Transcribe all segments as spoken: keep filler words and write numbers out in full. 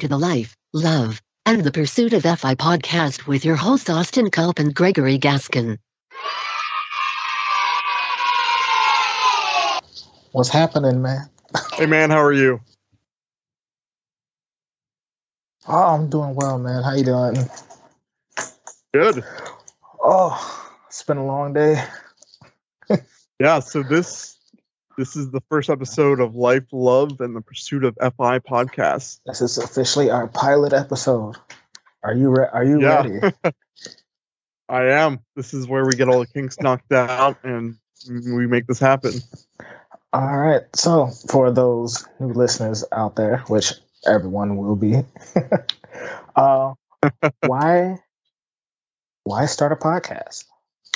to the Life, Love, and the Pursuit of F I podcast with your hosts Austin Culp and Gregory Gaskin. What's happening, man? Hey, man, how are you? Oh, I'm doing well, man. How you doing? Good. Oh, it's been a long day. Yeah, so this this is the first episode of Life, Love, and the Pursuit of F I podcast. This is officially our pilot episode. Are you re- Are you yeah. ready? I am. This is where we get all the kinks knocked out and we make this happen. All right. So, for those new listeners out there, which everyone will be, uh, why why start a podcast?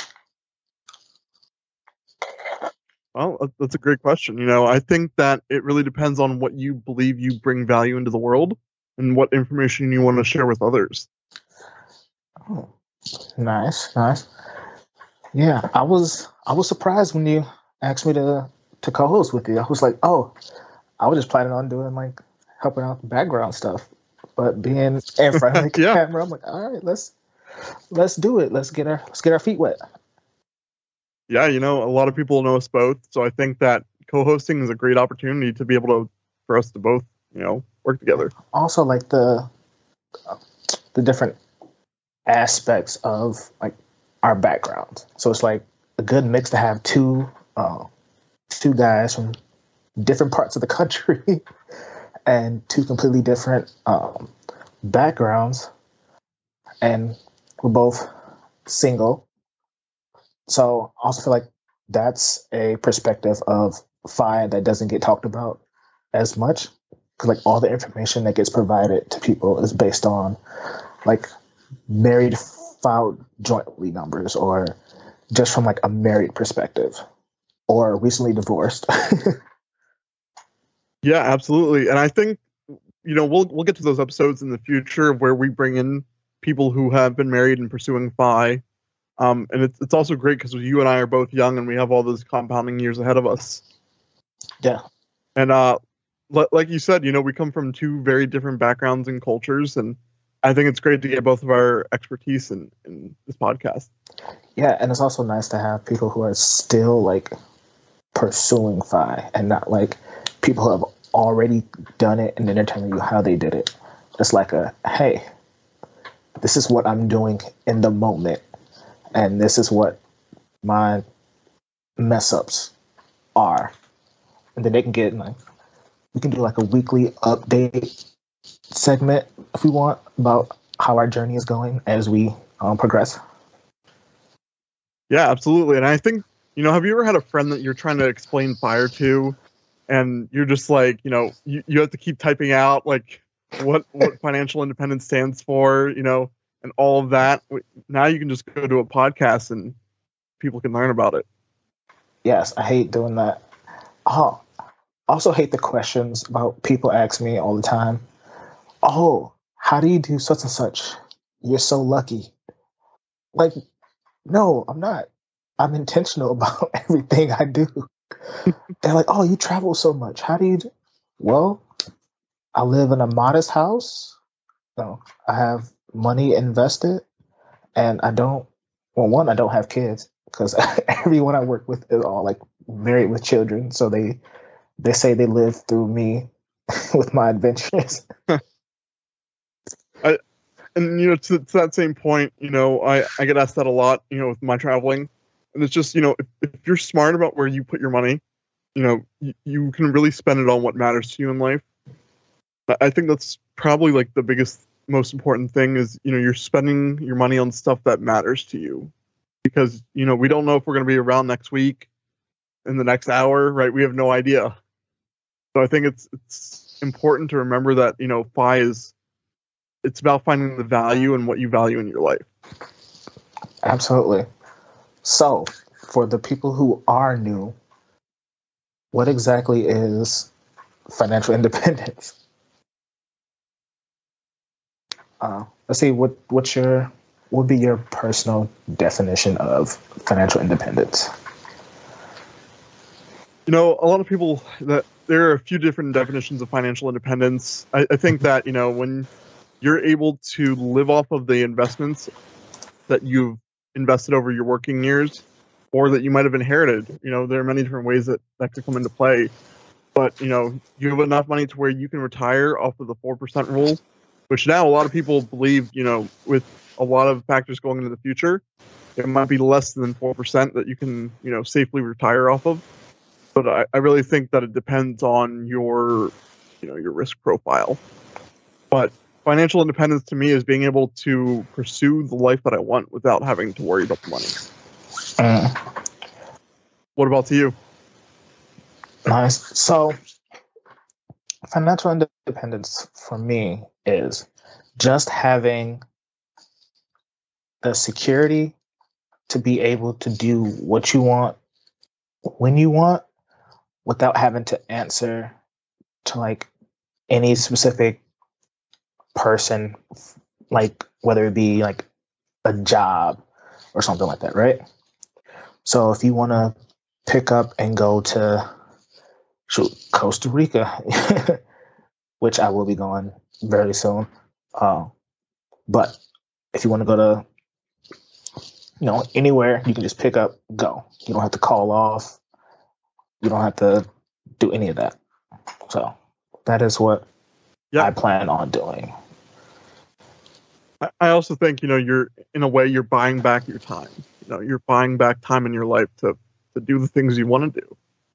Well, that's a great question. You know, I think that it really depends on what you believe you bring value into the world and what information you want to share with others. Oh, nice, nice. Yeah, I was I was surprised when you asked me to to co-host with you. I was like, oh, I was just planning on doing like helping out the background stuff, but being in front of the yeah. camera, I'm like, all right, let's let's do it. Let's get our let's get our feet wet. Yeah, you know, a lot of people know us both, so I think that co-hosting is a great opportunity to be able to, for us to both, you know, work together. Also, like the the different aspects of like our backgrounds. So it's like a good mix to have two uh, two guys from different parts of the country and two completely different um, backgrounds, and we're both single. So I also feel like that's a perspective of F I that doesn't get talked about as much, because like all the information that gets provided to people is based on like married filed jointly numbers, or just from like a married perspective, or recently divorced. Yeah, absolutely. And I think, you know, we'll we'll get to those episodes in the future where we bring in people who have been married and pursuing F I. Um, and it's it's also great because you and I are both young and we have all those compounding years ahead of us. Yeah. And uh, l- like you said, you know, we come from two very different backgrounds and cultures, and I think it's great to get both of our expertise in, in this podcast. Yeah, and it's also nice to have people who are still like pursuing F I and not like people who have already done it and then they're telling you how they did it. It's like a, hey, this is what I'm doing in the moment, and this is what my mess ups are. And then they can get like, we can do like a weekly update segment if we want about how our journey is going as we um, progress. Yeah, absolutely. And I think, you know, have you ever had a friend that you're trying to explain fire to, and you're just like, you know, you, you have to keep typing out like what what financial independence stands for, you know, and all of that. Now you can just go to a podcast and people can learn about it. Yes, I hate doing that. Oh, I also hate the questions about people ask me all the time. Oh, how do you do such and such? You're so lucky. Like, no, I'm not. I'm intentional about everything I do. They're like, oh, you travel so much. How do you do? Well, I live in a modest house. No, I have money invested, and I don't, well, one, I don't have kids, because everyone I work with is all like married with children. So they, they say they live through me with my adventures. I, and, you know, to, to that same point, you know, I, I get asked that a lot, you know, with my traveling. And it's just, you know, if, if you're smart about where you put your money, you know, you, you can really spend it on what matters to you in life. I think that's probably like the biggest, most important thing is, you know, you're spending your money on stuff that matters to you. Because, you know, we don't know if we're going to be around next week, in the next hour, right? We have no idea. So I think it's it's important to remember that, you know, F I is, it's about finding the value in what you value in your life. Absolutely. So, for the people who are new, what exactly is financial independence? Uh, let's see, what what's your what would be your personal definition of financial independence? You know, a lot of people that there are a few different definitions of financial independence. I, I think that, you know, when you're able to live off of the investments that you've invested over your working years, or that you might have inherited, you know, there are many different ways that that could come into play. But, you know, you have enough money to where you can retire off of the four percent rule, which now a lot of people believe, you know, with a lot of factors going into the future, it might be less than four percent that you can, you know, safely retire off of. But I, I really think that it depends on your, you know, your risk profile. But financial independence to me is being able to pursue the life that I want without having to worry about the money. Mm. What about to you? Nice. So, financial independence for me is just having the security to be able to do what you want when you want without having to answer to like any specific person, like whether it be like a job or something like that, right? So if you want to pick up and go to shoot, Costa Rica, which I will be going very soon, uh, but if you want to go to, you know, anywhere, you can just pick up, go. You don't have to call off. You don't have to do any of that. So that is what yep. I plan on doing. I also think, you know, you're in a way you're buying back your time. You know, you're buying back time in your life to to do the things you want to do.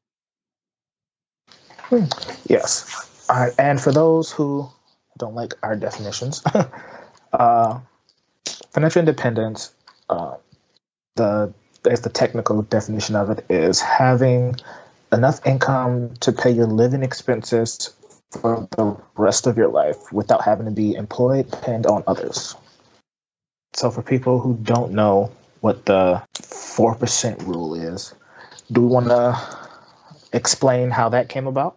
Hmm. Yes. All right. And for those who don't like our definitions, uh, financial independence, uh, the as the technical definition of it is having enough income to pay your living expenses for the rest of your life without having to be employed, depend on others. So for people who don't know what the four percent rule is, do we want to explain how that came about?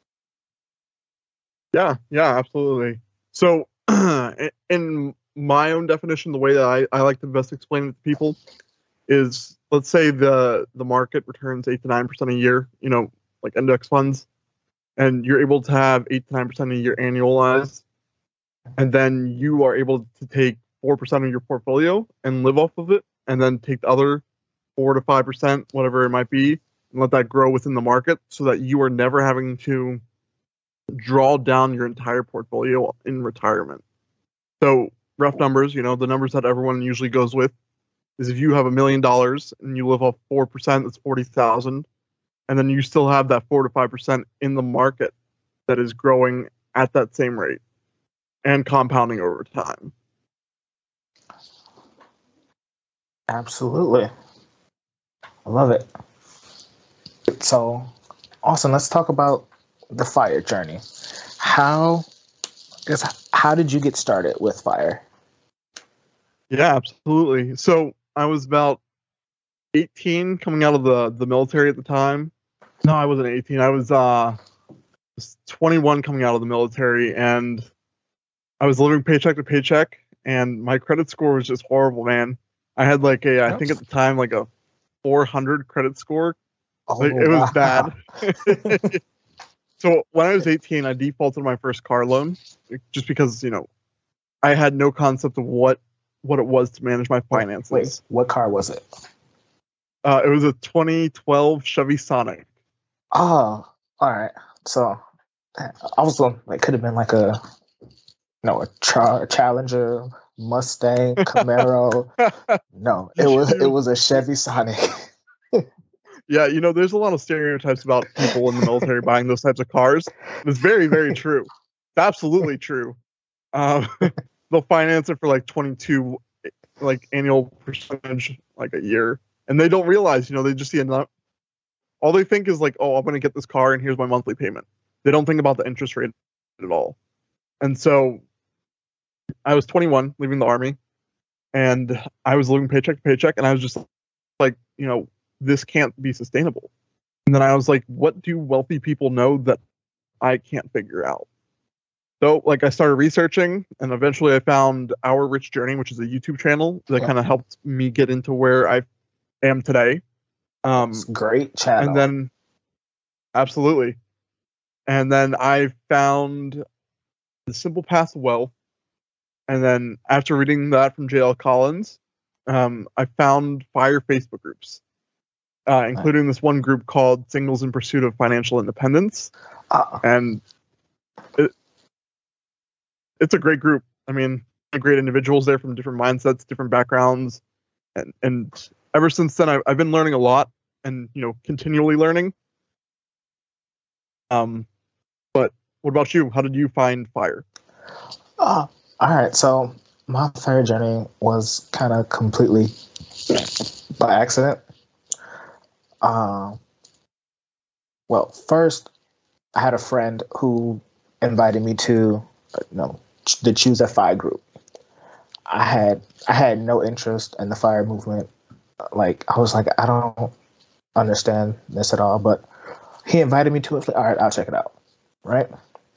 Yeah, yeah, absolutely. So in my own definition, the way that I, I like to best explain it to people is, let's say the, the market returns eight to nine percent a year, you know, like index funds, and you're able to have eight to nine percent a year annualized, and then you are able to take four percent of your portfolio and live off of it, and then take the other four to five percent, whatever it might be, and let that grow within the market so that you are never having to draw down your entire portfolio in retirement. So rough numbers, you know, the numbers that everyone usually goes with is if you have a million dollars and you live off four percent, that's forty thousand. And then you still have that four to five percent in the market that is growing at that same rate and compounding over time. Absolutely. I love it. So, Austin, let's talk about the FIRE journey. How, I guess, how did you get started with FIRE? Yeah, absolutely. So I was about eighteen coming out of the, the military at the time. No, I wasn't eighteen. I was uh, twenty-one coming out of the military, and I was living paycheck to paycheck, and my credit score was just horrible, man. I had like a, I think at the time, like a four hundred credit score. Oh, like, it was wow. bad. So when I was eighteen, I defaulted my first car loan just because, you know, I had no concept of what, what it was to manage my finances. Wait, what car was it? Uh, it was a twenty twelve Chevy Sonic. Oh, all right. So I was going, like, could have been like a, you know, a, Char- a Challenger, Mustang, Camaro. No, it was it was a Chevy Sonic. Yeah, you know, there's a lot of stereotypes about people in the military buying those types of cars. It's very, very true. It's absolutely true. Um, they'll finance it for like twenty-two, like annual percentage, like a year, and they don't realize, you know, they just see enough. All they think is like, oh, I'm going to get this car, and here's my monthly payment. They don't think about the interest rate at all. And so, I was twenty-one, leaving the army, and I was living paycheck to paycheck, and I was just like, you know, this can't be sustainable. And then I was like, what do wealthy people know that I can't figure out? So like I started researching, and eventually I found Our Rich Journey, which is a YouTube channel that Yeah. kind of helped me get into where I am today. Um, It's a great channel. and then absolutely. and then I found The Simple Path to Wealth, and then after reading that from J L Collins, um, I found FIRE Facebook groups, uh, including this one group called Singles in Pursuit of Financial Independence, Uh, and it, it's a great group. I mean, great individuals there from different mindsets, different backgrounds, and and ever since then, I've, I've been learning a lot, and you know, continually learning. Um, but what about you? How did you find FIRE? uh, all right. So my FIRE journey was kind of completely by accident. Uh, well, first, I had a friend who invited me to, you know, the Choose F I group. I had I had no interest in the FIRE movement. Like I was like, I don't understand this at all. But he invited me to it. Like, all right, I'll check it out. Right.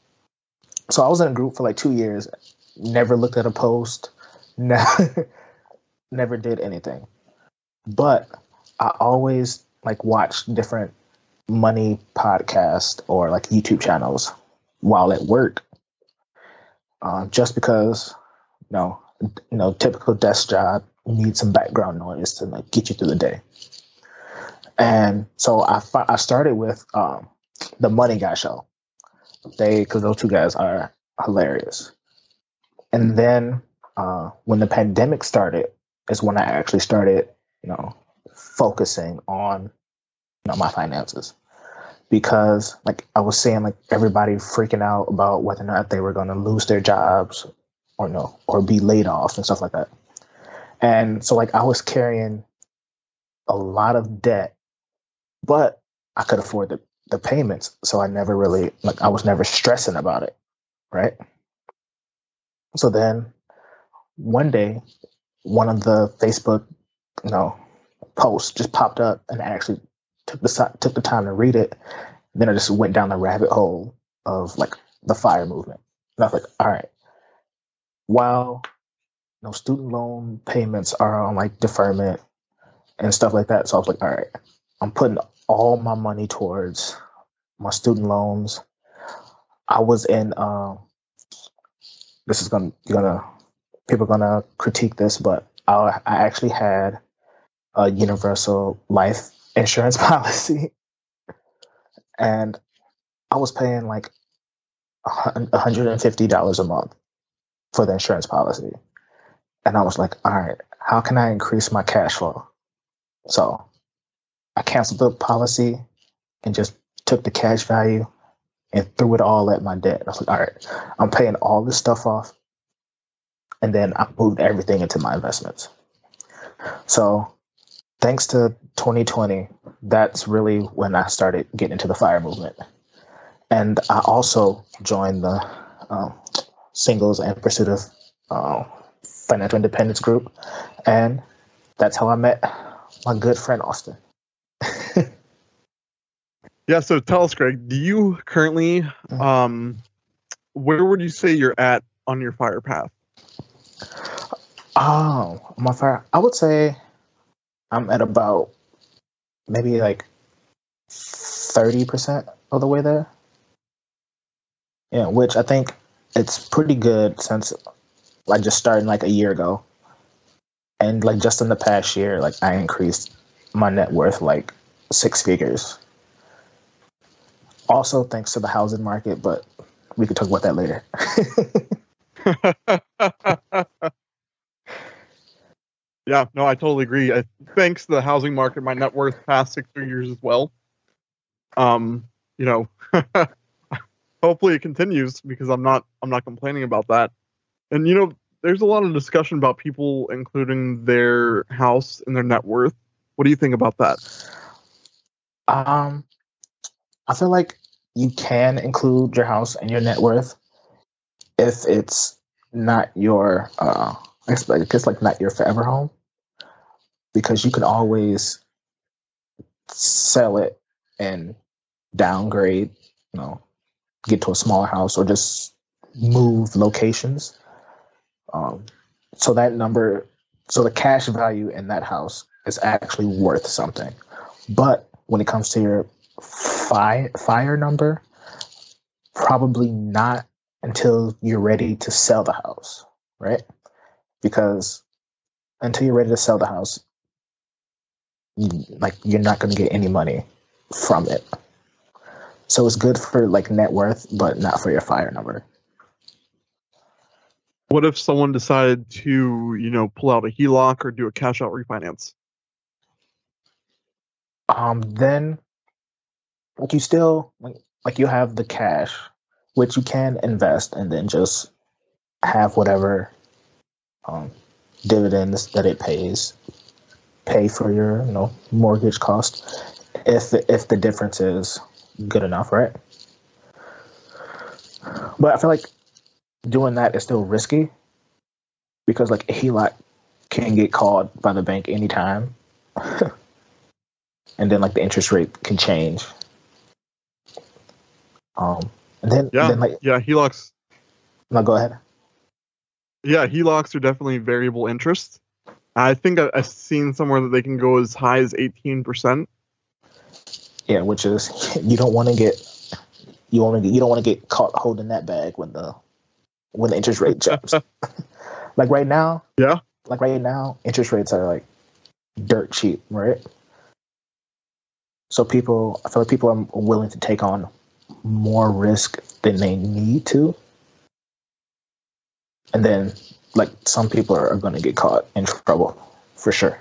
So I was in a group for like two years. Never looked at a post. Never, never did anything. But I always like watched different money podcasts or like YouTube channels while at work. Uh, just because, you know, you know, typical desk job, you need some background noise to like get you through the day. And so I fi- I started with um, the Money Guy Show. They, because those two guys are hilarious. And then uh, when the pandemic started, is when I actually started, you know, focusing on, you know, my finances. Because like I was seeing like everybody freaking out about whether or not they were going to lose their jobs or no, or be laid off and stuff like that. And so like I was carrying a lot of debt, but I could afford the, the payments. So I never really, like I was never stressing about it. Right. So then one day, one of the Facebook, you know, posts just popped up, and I actually took the took the time to read it. Then I just went down the rabbit hole of like the FIRE movement. And I was like, all right, while you know, student loan payments are on like deferment and stuff like that. So I was like, all right, I'm putting all my money towards my student loans. I was in, uh, this is gonna, you're gonna, people are gonna critique this, but I, I actually had a universal life insurance policy, and I was paying like one hundred fifty dollars a month for the insurance policy. And I was like, all right, how can I increase my cash flow? So I canceled the policy and just took the cash value and threw it all at my debt. I was like, all right, I'm paying all this stuff off. And then I moved everything into my investments. So thanks to twenty twenty, that's really when I started getting into the FIRE movement. And I also joined the um, Singles in Pursuit of uh, Financial Independence group. And that's how I met my good friend, Austin. Yeah, so tell us, Greg, do you currently, um, where would you say you're at on your FIRE path? Oh, my FIRE, I would say I'm at about maybe like thirty percent of the way there. Yeah, which I think it's pretty good since like just starting like a year ago. And like just in the past year, like I increased my net worth like six figures. Also thanks to the housing market, but we could talk about that later. Yeah, no, I totally agree. I, thanks to the housing market, my net worth passed six figures as well. Um, you know, hopefully it continues because I'm not I'm not complaining about that. And you know, there's a lot of discussion about people including their house in their net worth. What do you think about that? Um, I feel like you can include your house in your net worth if it's not your, uh, it's like it's like not your forever home, because you can always sell it and downgrade, you know, get to a smaller house or just move locations. Um, so that number, so the cash value in that house is actually worth something. But when it comes to your fi- FIRE number, probably not until you're ready to sell the house, right? Because until you're ready to sell the house, you, like you're not going to get any money from it. So it's good for like net worth, but not for your fire number. What if someone decided to, you know, pull out a H E L O C or do a cash out refinance? Um, then like you still like, like you have the cash, which you can invest and then just have whatever um, dividends that it pays pay for your you know mortgage cost if if the difference is good enough, right? But I feel like doing that is still risky because like a H E L O C can get called by the bank anytime. And then like the interest rate can change. Um and then Yeah, then, like yeah, H E L O Cs. No, go ahead. Yeah, H E L O Cs are definitely variable interest. I think I, I've seen somewhere that they can go as high as eighteen percent. Yeah, which is you don't want to get you want to you don't want to get caught holding that bag when the when the interest rate jumps. Like right now, Yeah. Like right now, interest rates are like dirt cheap, right? So people, I feel like people are willing to take on more risk than they need to, and then like some people are going to get caught in trouble for sure.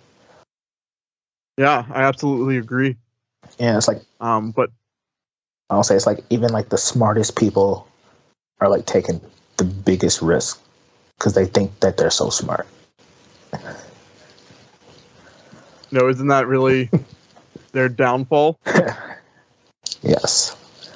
Yeah, I absolutely agree. Yeah, it's like Um, but I'll say it's like even like the smartest people are like taking the biggest risk because they think that they're so smart. no, isn't that really their downfall? Yes.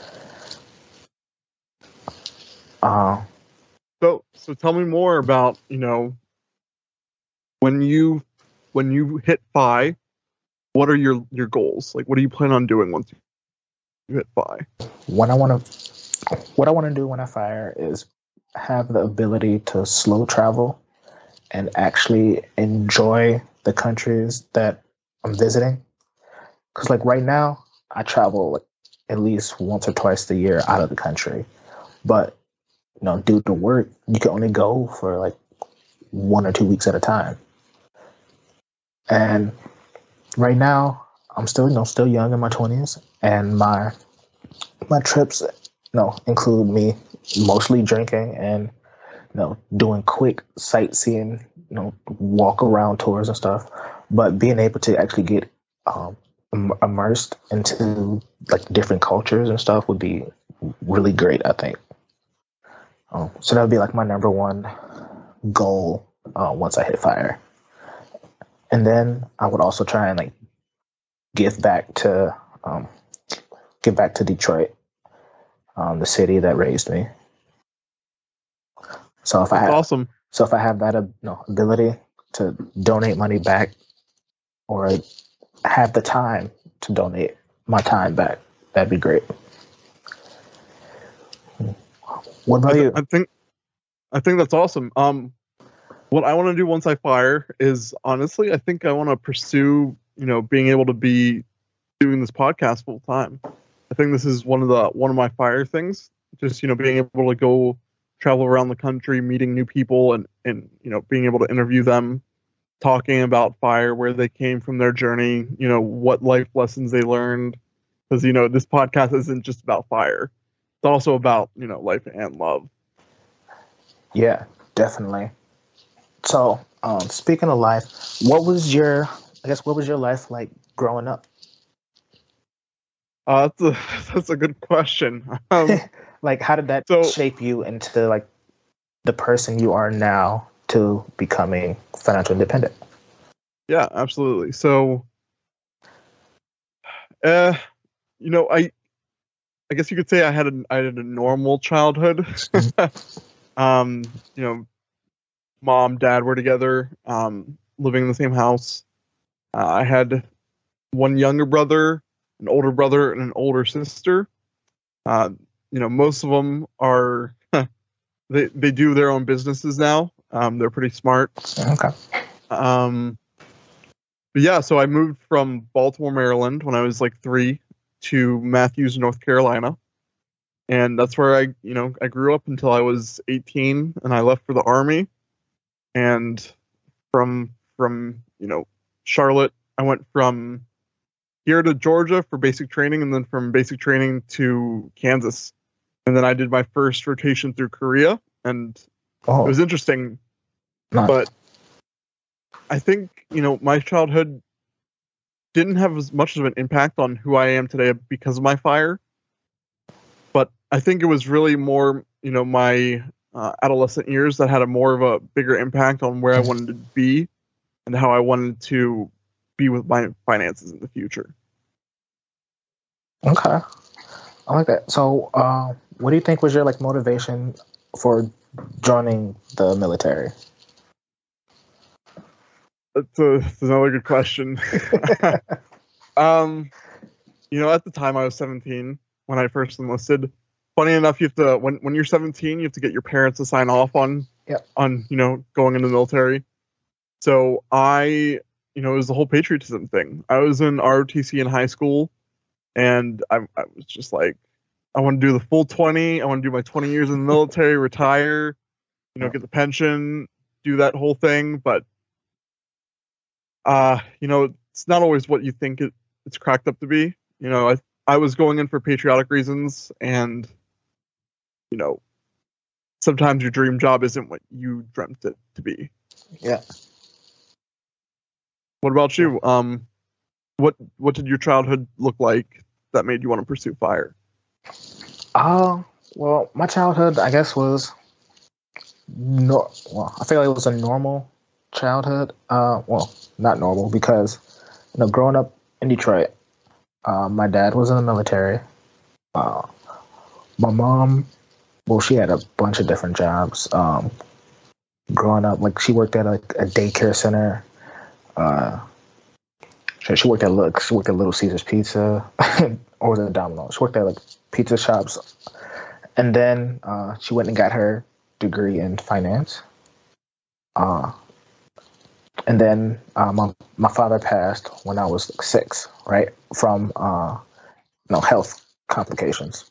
Uh, So, so tell me more about, you know, when you when you hit F I, what are your your goals? Like, what do you plan on doing once you hit F I? what I want to, what I want to do when I fire is have the ability to slow travel and actually enjoy the countries that I'm visiting. Because like right now, I travel like at least once or twice a year out of the country, but you know, due to work, you can only go for like one or two weeks at a time. And right now, I'm still, you know, still young in my twenties, and my my trips, you know, include me mostly drinking and you know doing quick sightseeing, you know, walk around tours and stuff. But being able to actually get um, im- immersed into like different cultures and stuff would be really great, I think. Um, so that would be like my number one goal uh, once I hit fire. And then I would also try and like give back to um, give back to Detroit, um, the city that raised me. So if I That's have, awesome. so if I have that uh, you know, ability to donate money back, or have the time to donate my time back, that'd be great. What about I, th- you? I think I think that's awesome. Um, what I want to do once I fire is honestly, I think I want to pursue, you know, being able to be doing this podcast full time. I think this is one of the one of my fire things. Just you know, being able to go travel around the country, meeting new people, and and you know, being able to interview them, talking about fire, where they came from, their journey, you know, what life lessons they learned. Because you know, this podcast isn't just about fire; it's also about you know life and love. Yeah, definitely. So, um, speaking of life, what was your, I guess, what was your life like growing up? Uh, that's a that's a good question. Um, Like, how did that so shape you into like the person you are now to becoming financially independent? yeah, absolutely. So, uh, you know, I I guess you could say I had a I had a normal childhood. um, you know, mom, dad were together, um, living in the same house. Uh, I had one younger brother, an older brother, and an older sister. Uh, you know, most of them are they they do their own businesses now. Um, they're pretty smart. Okay. Um, but yeah, so I moved from Baltimore, Maryland, when I was like three, to Matthews, North Carolina, and that's where I, you know, I grew up until I was eighteen, and I left for the army. And from from you know Charlotte, I went from here to Georgia for basic training, and then from basic training to Kansas, and then I did my first rotation through Korea, and Oh, it was interesting. nice. But I think, you know, my childhood didn't have as much of an impact on who I am today because of my fire. But I think it was really more, you know, my uh, adolescent years that had a more of a bigger impact on where I wanted to be and how I wanted to be with my finances in the future. Okay, I like that. So, uh, what do you think was your like motivation for joining the military? That's, a, that's another good question. um, you know, at the time I was seventeen when I first enlisted. Funny enough, you have to when when you're seventeen, you have to get your parents to sign off on Yep. on you know going into the military. So I, you know, it was the whole patriotism thing. I was in R O T C in high school, and I, I was just like, I want to do the full twenty. I want to do my twenty years in the military, retire, you know, get the pension, do that whole thing. But uh, you know, it's not always what you think it, it's cracked up to be. You know, I I was going in for patriotic reasons, and you know, sometimes your dream job isn't what you dreamt it to be. Yeah. What about you? Um, what what did your childhood look like that made you want to pursue fire? Uh, well, my childhood, I guess, was no. Well, I feel like it was a normal childhood. Uh, well, not normal because you know, growing up in Detroit, uh, my dad was in the military. Uh, my mom, well, she had a bunch of different jobs. Um, growing up, like she worked at like a daycare center. Uh, she, she worked at look. She worked at Little Caesars Pizza or the Domino's. She worked at like pizza shops, and then uh, she went and got her degree in finance. Uh, and then uh, my my father passed when I was like six, right, from uh, you know health complications,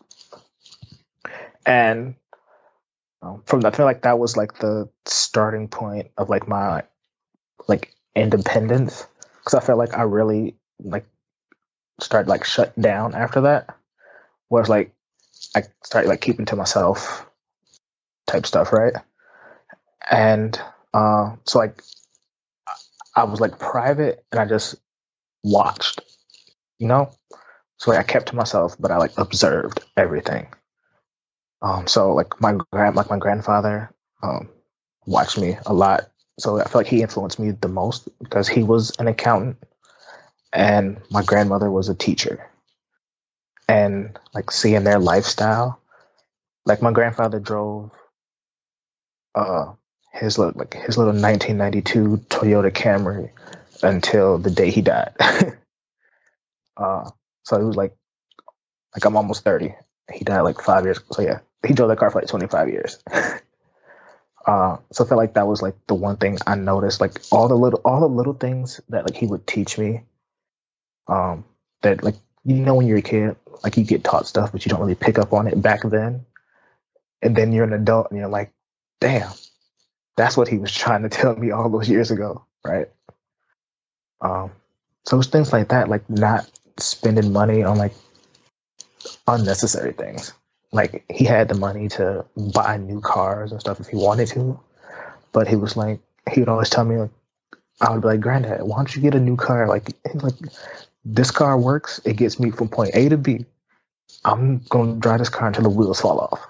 and um, from I feel like that was like the starting point of like my like independence, because I felt like I really like started like shut down after that, where it's like I started like keeping to myself type stuff, right? And uh, so like I was like private and I just watched, you know. So like I kept to myself, but I like observed everything. Um, so like my grand, like my grandfather, um, watched me a lot. So I feel like he influenced me the most because he was an accountant, and my grandmother was a teacher. And like seeing their lifestyle, like my grandfather drove uh his little like his little nineteen ninety-two Toyota Camry until the day he died. uh so it was like like I'm almost thirty. He died like five years. So yeah, he drove that car for like twenty-five years. uh so I felt like that was like the one thing I noticed, like all the little all the little things that like he would teach me. Um that like you know when you're a kid, like you get taught stuff but you don't really pick up on it back then. And then you're an adult and you're like, damn, that's what he was trying to tell me all those years ago, right? Um, so it's things like that, like not spending money on like unnecessary things. Like he had the money to buy new cars and stuff if he wanted to, but he was like, he would always tell me, like, I would be like, Granddad, why don't you get a new car? Like, like this car works. It gets me from point A to B. I'm going to drive this car until the wheels fall off.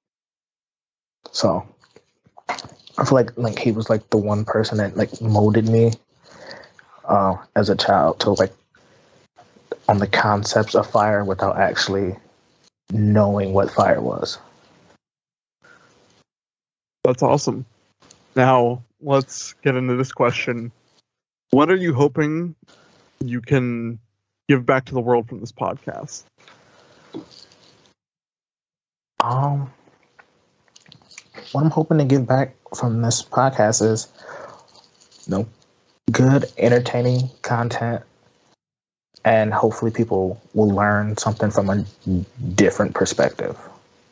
So I feel like like he was like the one person that like molded me uh, as a child to like on the concepts of fire without actually knowing what fire was. That's awesome. Now let's get into this question. What are you hoping you can give back to the world from this podcast? Um, what I'm hoping to give back from this podcast is, you know, good, entertaining content, and hopefully people will learn something from a different perspective.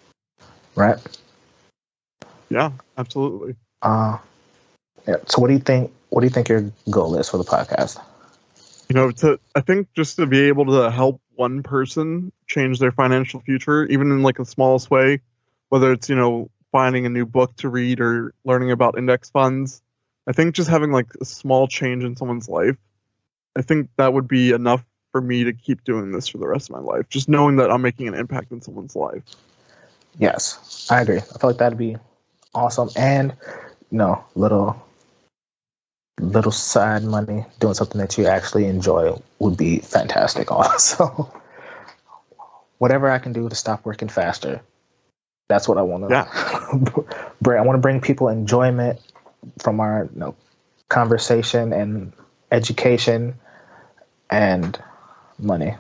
right? Yeah, absolutely. Uh, yeah. So, what do you think? What do you think your goal is for the podcast? You know, to I think just to be able to help one person change their financial future, even in like the smallest way, whether it's, you know, finding a new book to read or learning about index funds. I think just having like a small change in someone's life, I think that would be enough for me to keep doing this for the rest of my life. Just knowing that I'm making an impact in someone's life. Yes, I agree. I feel like that'd be awesome. And, you know, little little side money, doing something that you actually enjoy would be fantastic also. Whatever I can do to stop working faster, that's what I want to Yeah. bring. I want to bring people enjoyment from our, you know, conversation and education and money.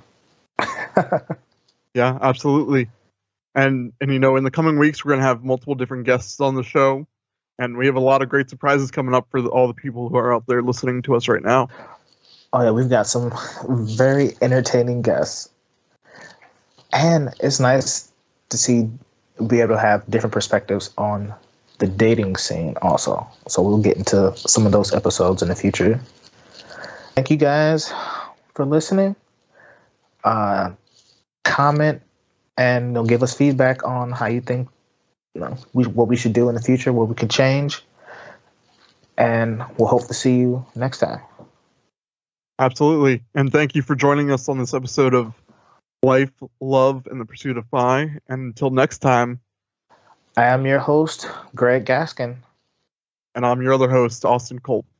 Yeah, absolutely. And and you know, in the coming weeks, we're gonna have multiple different guests on the show, and we have a lot of great surprises coming up for the, all the people who are out there listening to us right now. Oh yeah, we've got some very entertaining guests, and it's nice to see be able to have different perspectives on the dating scene also. So we'll get into some of those episodes in the future. Thank you guys for listening. Uh, comment and, you know, give us feedback on how you think, you know, we, what we should do in the future, what we could change, and we'll hope to see you next time. Absolutely. And thank you for joining us on this episode of Life, Love, and the Pursuit of Fi. And until next time, I am your host, Greg Gaskin. and I'm your other host, Austin Colt.